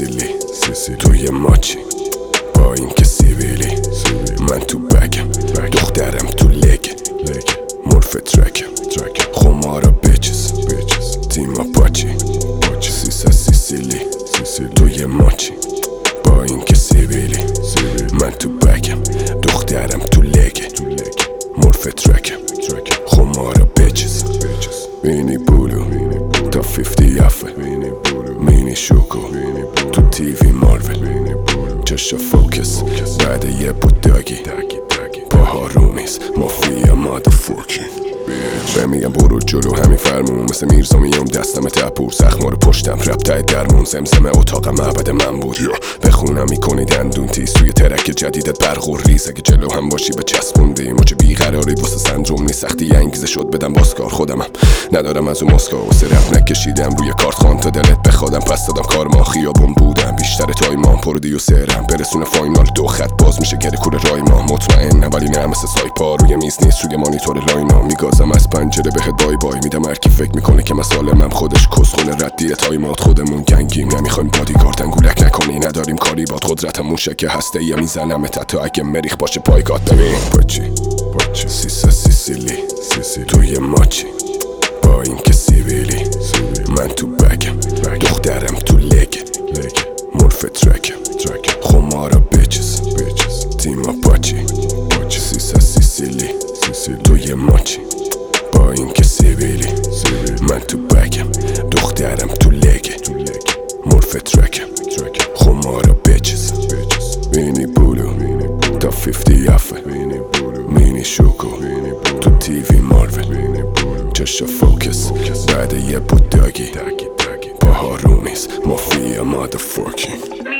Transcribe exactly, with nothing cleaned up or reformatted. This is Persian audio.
سیسیلی توی ماچی با این که سیبیلی من تو بگم دخترم تو لگ مورف ترکم خمارا بیچز تیما پاچی سیسا سیسیلی توی ماچی با این که سیبیلی من تو بگم دخترم تو لگ مورف ترکم خمارا بیچز مینی بولو تا فیفتی افه مینی شوکو تو تیوی مارول چشا فوکس بعد یه بوداگی پاها رومیز مافیا مادرفوکی به میگم برو جلو همین فرمون مثل میرزا میام دستم تپور زخما رو پشتم رب تای درمون زمزمه اتاق معبد من بود بخونم میکنی دندون تیز توی ترک جدیدت برخور ریز اگه جلو هم باشی به چسبوندی مچ بیقراری واسه سندروم نیست سختی انگیزه شد بدم باسکار خودمم ندارم از اون ماسکا واسه رپ نکشیدم روی کارت خان تا دلت بخوادم پس دادم کار ما خیابون بودم بیشتر تایمان پرودی و سرم برسونه فاینال دو خط باز میشه گره کور رای ما مطمئنم ولی نه مثل سایپا روی میز نیست روی مانیتور لاینا میگازم از پنجره بهت بای بای میدم هر کی فکر میکنه که مسالمم خودش کسخونه ردیه تایمات خودمون گنگیم نمیخوایم بادیگارد انگولک نکنی نداریم کاری باد قدرتم موشک هسته ای میزنم تا اگه مریخ باشه پایگات ببین پاچی سیسا سیسیلی توی ماچی با این که سیبیلی من تو بگم دخترم تو لگ مورف ترکم خمارا بیچز تیما پاچی سیسا سیسیلی توی ماچی با این که سیبیلی من تو بگم دخترم تو لگ مورف ترکم خمارا بیچز مینی بولو تا فیفتی افه مینی شوکو تو تیوی مارول چشا فوکس بعد یه بوداگی پاها رومیز مافیا مادرفوکی